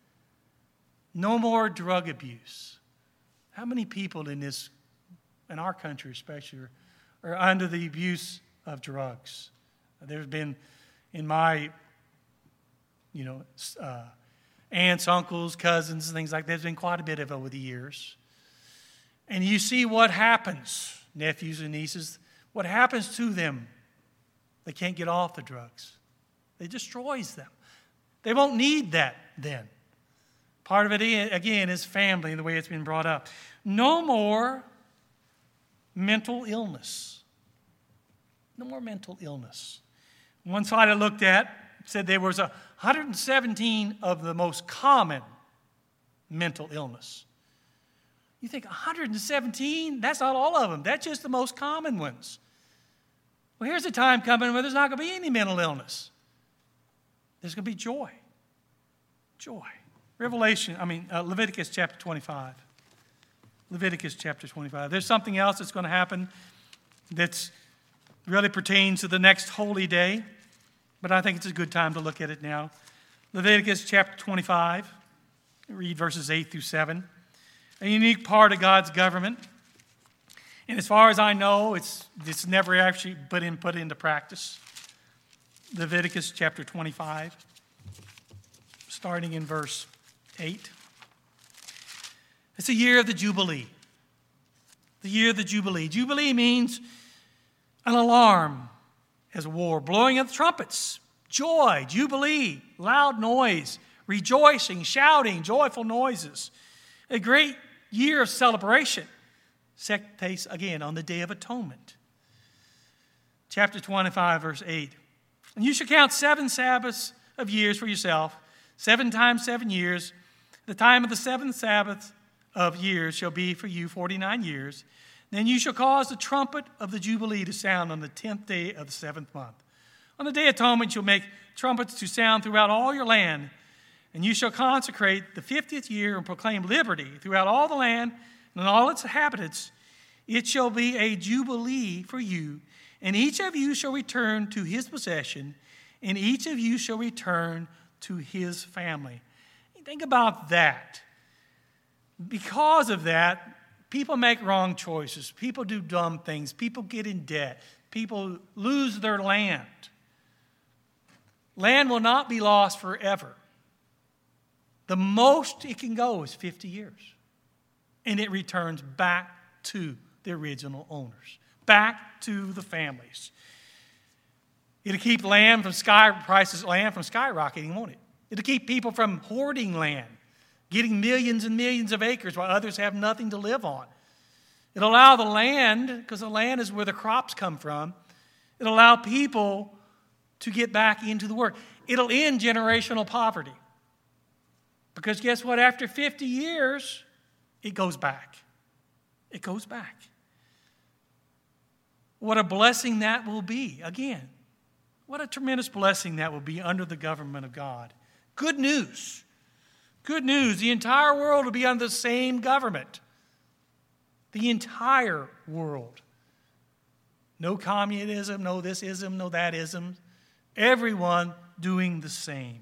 No more drug abuse. How many people in this, in our country especially, are, are under the abuse of drugs? There's been, in my, you know, uh, aunts, uncles, cousins, and things like that, there's been quite a bit of it over the years. And you see what happens, nephews and nieces, what happens to them. They can't get off the drugs. It destroys them. They won't need that then. Part of it, again, is family and the way it's been brought up. No more mental illness. No more mental illness. One side I looked at said there was one hundred seventeen of the most common mental illness. You think one hundred seventeen? That's not all of them. That's just the most common ones. Well, here's a time coming where there's not going to be any mental illness. There's going to be joy. Joy. Revelation, I mean, uh, Leviticus chapter twenty-five. Leviticus chapter twenty-five. There's something else that's going to happen that really pertains to the next holy day, but I think it's a good time to look at it now. Leviticus chapter twenty-five. Read verses eight through seven. A unique part of God's government. And as far as I know, it's, it's never actually put, in, put into practice. Leviticus chapter twenty-five, starting in verse eight. It's the year of the Jubilee. The year of the Jubilee. Jubilee means an alarm as a war, blowing of the trumpets, joy, jubilee, loud noise, rejoicing, shouting, joyful noises. A great year of celebration. Takes place again on the Day of Atonement. Chapter twenty-five, verse eight. And you shall count seven Sabbaths of years for yourself, seven times seven years. The time of the seventh Sabbath of years shall be for you forty-nine years. Then you shall cause the trumpet of the Jubilee to sound on the tenth day of the seventh month. On the Day of Atonement you'll make trumpets to sound throughout all your land. And you shall consecrate the fiftieth year and proclaim liberty throughout all the land and all its inhabitants. It shall be a jubilee for you, and each of you shall return to his possession, and each of you shall return to his family. Think about that. Because of that, people make wrong choices. People do dumb things. People get in debt. People lose their land. Land will not be lost forever. The most it can go is fifty years. And it returns back to the original owners, back to the families. It'll keep land from sky prices, land from skyrocketing, won't it? It'll keep people from hoarding land, getting millions and millions of acres while others have nothing to live on. It'll allow the land, because the land is where the crops come from, it'll allow people to get back into the work. It'll end generational poverty. Because guess what? After fifty years, it goes back. It goes back. What a blessing that will be. Again, what a tremendous blessing that will be under the government of God. Good news. Good news. The entire world will be under the same government. The entire world. No communism, no this ism, no that ism. Everyone doing the same.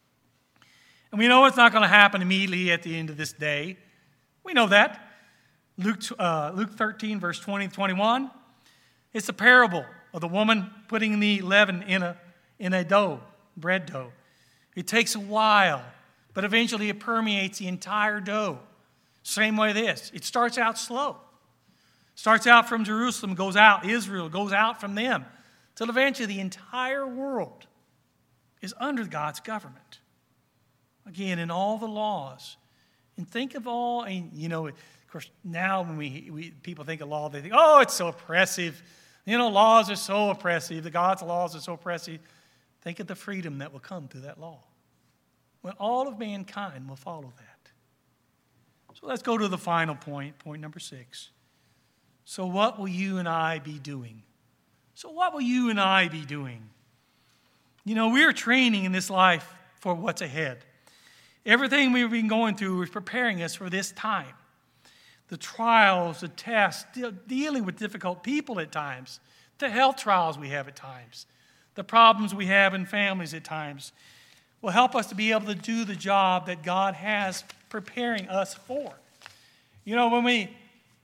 And we know it's not going to happen immediately at the end of this day. We know that. Luke, uh, Luke thirteen, verse twenty and twenty-one. It's a parable of the woman putting the leaven in a, in a dough, bread dough. It takes a while, but eventually it permeates the entire dough. Same way this. It starts out slow. Starts out from Jerusalem, goes out, Israel goes out from them, till eventually the entire world is under God's government. Again, in all the laws. And think of all, and you know, of course, now when we, we people think of law, they think, oh, it's so oppressive. You know, laws are so oppressive. The God's laws are so oppressive. Think of the freedom that will come through that law. When all of mankind will follow that. So let's go to the final point, point number six. So what will you and I be doing? So what will you and I be doing? You know, we're training in this life for what's ahead. Everything we've been going through is preparing us for this time. The trials, the tests, dealing with difficult people at times, the health trials we have at times, the problems we have in families at times, will help us to be able to do the job that God has preparing us for. You know, when we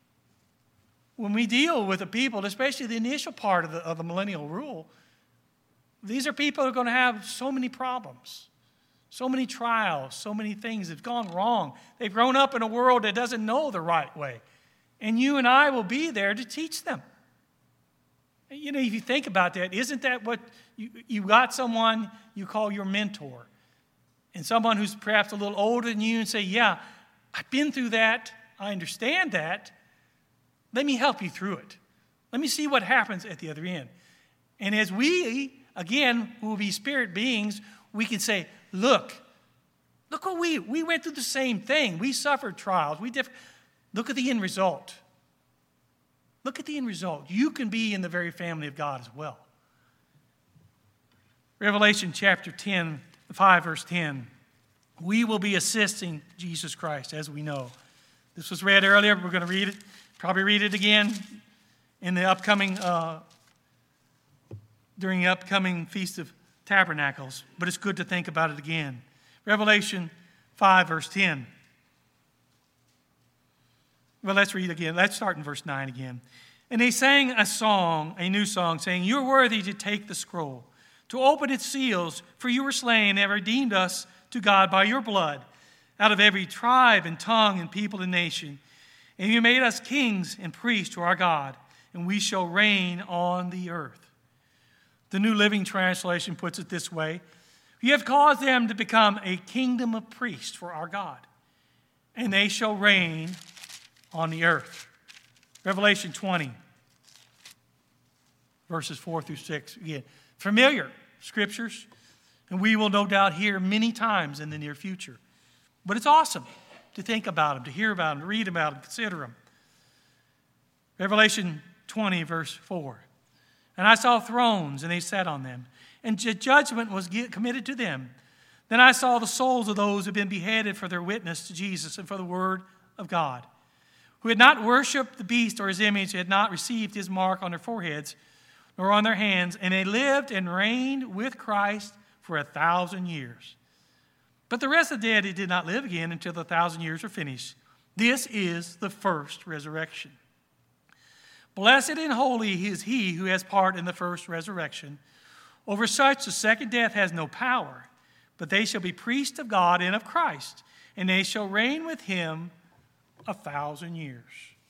when we deal with the people, especially the initial part of the, of the millennial rule, these are people who are going to have so many problems. So many trials, so many things have gone wrong. They've grown up in a world that doesn't know the right way. And you and I will be there to teach them. You know, if you think about that, isn't that what you, you got someone you call your mentor? And someone who's perhaps a little older than you and say, yeah, I've been through that. I understand that. Let me help you through it. Let me see what happens at the other end. And as we, again, who will be spirit beings, we can say, look, look what we, we went through the same thing. We suffered trials. We diff- Look at the end result. Look at the end result. You can be in the very family of God as well. Revelation chapter ten, five, verse ten. We will be assisting Jesus Christ, as we know. This was read earlier. We're going to read it. Probably read it again in the upcoming, uh, during the upcoming Feast of Tabernacles. But it's good to think about it again. Revelation five, verse ten. Well, let's read again. Let's start in verse nine again. And they sang a song, a new song, saying, you're worthy to take the scroll, to open its seals, for you were slain and have redeemed us to God by your blood, out of every tribe and tongue and people and nation. And you made us kings and priests to our God, and we shall reign on the earth. The New Living Translation puts it this way. You have caused them to become a kingdom of priests for our God, and they shall reign on the earth. Revelation twenty, verses four through six. Again, familiar scriptures, and we will no doubt hear many times in the near future. But it's awesome to think about them, to hear about them, to read about them, consider them. Revelation twenty, verse four. And I saw thrones, and they sat on them, and judgment was committed to them. Then I saw the souls of those who had been beheaded for their witness to Jesus and for the word of God, who had not worshipped the beast or his image, had not received his mark on their foreheads nor on their hands, and they lived and reigned with Christ for a thousand years. But the rest of the dead did not live again until the thousand years were finished. This is the first resurrection. Blessed and holy is he who has part in the first resurrection. Over such the second death has no power, but they shall be priests of God and of Christ, and they shall reign with him a thousand years.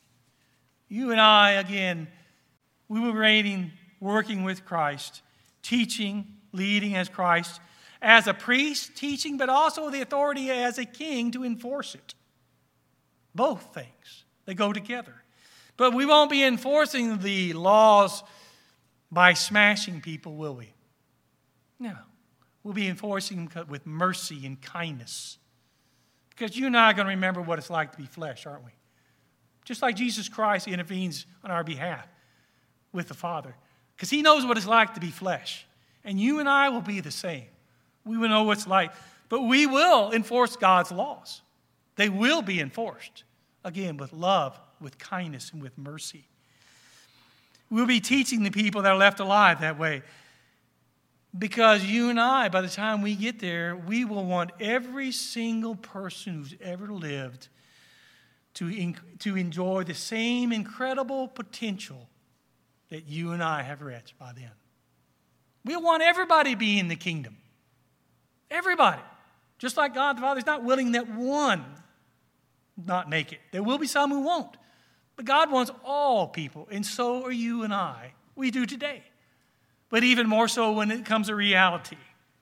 You and I, again, we were reigning, working with Christ, teaching, leading as Christ, as a priest, teaching, but also the authority as a king to enforce it. Both things, they go together. But we won't be enforcing the laws by smashing people, will we? No. We'll be enforcing them with mercy and kindness. Because you and I are going to remember what it's like to be flesh, aren't we? Just like Jesus Christ intervenes on our behalf with the Father. Because he knows what it's like to be flesh. And you and I will be the same. We will know what it's like. But we will enforce God's laws. They will be enforced. Again, with love, with kindness, and with mercy. We'll be teaching the people that are left alive that way. Because you and I, by the time we get there, we will want every single person who's ever lived to, to enjoy the same incredible potential that you and I have reached by then. We want everybody to be in the kingdom. Everybody. Just like God the Father is not willing that one not make it. There will be some who won't. But God wants all people, and so are you and I. We do today. But even more so when it comes to reality.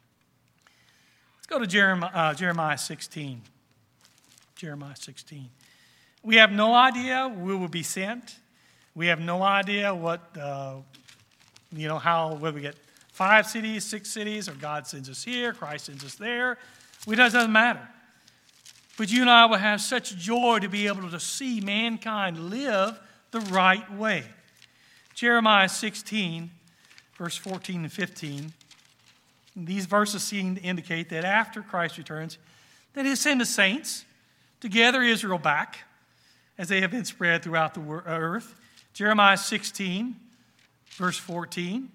Let's go to Jeremiah, uh, Jeremiah sixteen. Jeremiah sixteen. We have no idea we will be sent. We have no idea what, uh, you know, how, whether we get five cities, six cities, or God sends us here, Christ sends us there. It doesn't matter. But you and I will have such joy to be able to see mankind live the right way. Jeremiah sixteen, verse fourteen and fifteen. These verses seem to indicate that after Christ returns, that he'll send the saints to gather Israel back as they have been spread throughout the earth. Jeremiah sixteen, verse fourteen.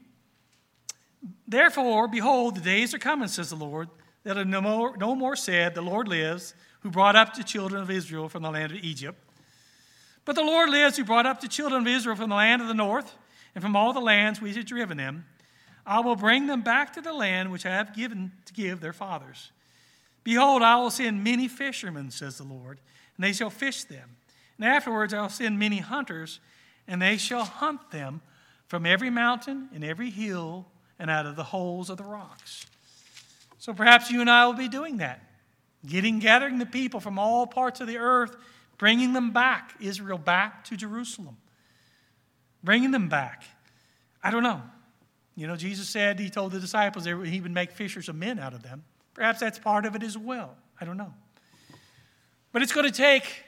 Therefore, behold, the days are coming, says the Lord, that are no more, no more said, the Lord lives, who brought up the children of Israel from the land of Egypt. But the Lord lives, who brought up the children of Israel from the land of the north, and from all the lands which had driven them. I will bring them back to the land which I have given to give their fathers. Behold, I will send many fishermen, says the Lord, and they shall fish them. And afterwards I will send many hunters, and they shall hunt them from every mountain and every hill and out of the holes of the rocks. So perhaps you and I will be doing that. Getting, gathering the people from all parts of the earth, bringing them back, Israel back to Jerusalem. Bringing them back. I don't know. You know, Jesus said, he told the disciples he would make fishers of men out of them. Perhaps that's part of it as well. I don't know. But it's going to take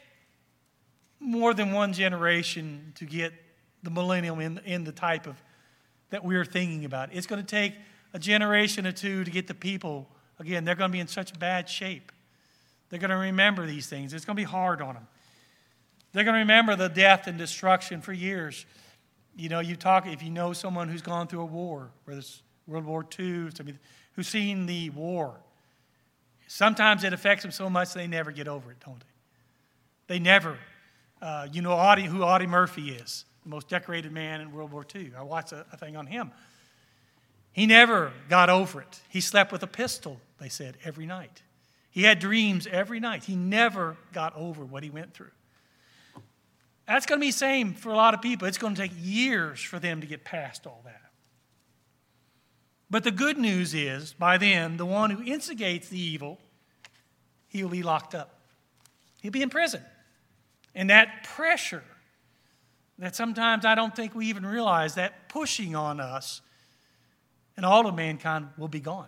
more than one generation to get the millennium in, in the type of that we're thinking about. It's going to take a generation or two to get the people. Again, they're going to be in such bad shape. They're going to remember these things. It's going to be hard on them. They're going to remember the death and destruction for years. You know, you talk, if you know someone who's gone through a war, whether it's World War Two, who's seen the war, sometimes it affects them so much they never get over it, don't they? They never. Uh, you know Audie, who Audie Murphy is, the most decorated man in World War Two. I watched a, a thing on him. He never got over it. He slept with a pistol, they said, every night. He had dreams every night. He never got over what he went through. That's going to be the same for a lot of people. It's going to take years for them to get past all that. But the good news is, by then, the one who instigates the evil, he'll be locked up. He'll be in prison. And that pressure that sometimes I don't think we even realize, that pushing on us and all of mankind will be gone.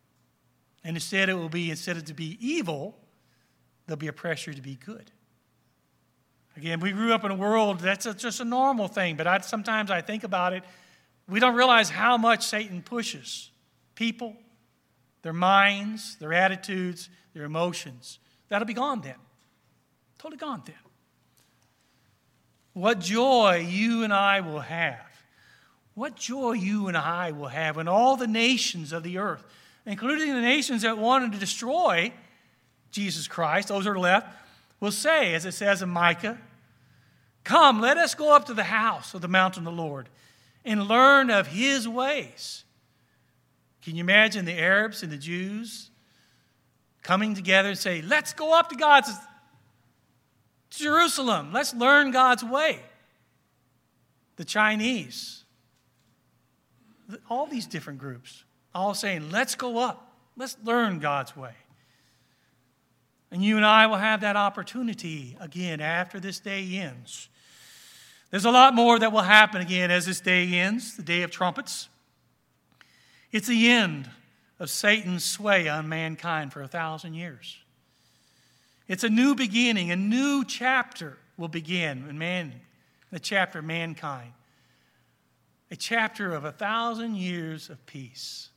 And instead it will be, instead of to be evil, there'll be a pressure to be good. Again, we grew up in a world that's a, just a normal thing, but I, sometimes I think about it, we don't realize how much Satan pushes people, their minds, their attitudes, their emotions. That'll be gone then. Totally gone then. What joy you and I will have. What joy you and I will have when all the nations of the earth, including the nations that wanted to destroy Jesus Christ, those who are left, will say, as it says in Micah, "Come, let us go up to the house of the mountain of the Lord and learn of his ways." Can you imagine the Arabs and the Jews coming together and say, "Let's go up to God's to Jerusalem. Let's learn God's way." The Chinese, all these different groups, all saying, "Let's go up. Let's learn God's way." And you and I will have that opportunity again after this day ends. There's a lot more that will happen again as this day ends, the day of trumpets. It's the end of Satan's sway on mankind for a thousand years. It's a new beginning, a new chapter will begin in man, the chapter of mankind. A chapter of a thousand years of peace.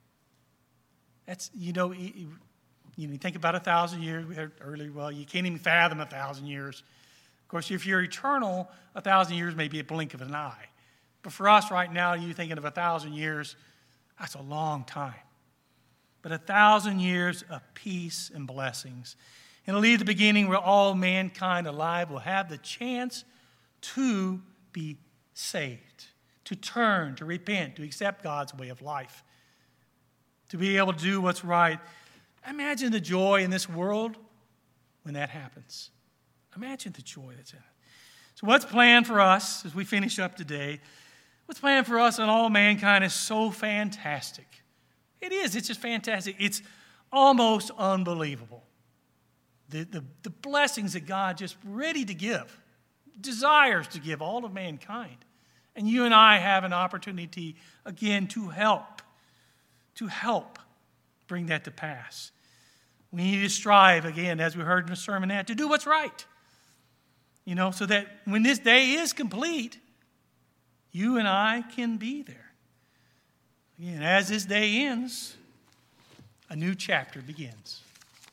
That's, you know, you, you think about a thousand years, we heard earlier, well, you can't even fathom a thousand years. Of course, if you're eternal, a thousand years may be a blink of an eye. But for us right now, you thinking of a thousand years, that's a long time. But a thousand years of peace and blessings. And it'll lead the beginning where all mankind alive will have the chance to be saved, to turn, to repent, to accept God's way of life, to be able to do what's right. Imagine the joy in this world when that happens. Imagine the joy that's in it. So what's planned for us as we finish up today? What's planned for us and all mankind is so fantastic. It is. It's just fantastic. It's almost unbelievable. The, the, the blessings that God just ready to give, desires to give all of mankind. And you and I have an opportunity, again, to help, to help bring that to pass. We need to strive, again, as we heard in the sermon, to do what's right. You know, so that when this day is complete, you and I can be there. Again, as this day ends, a new chapter begins.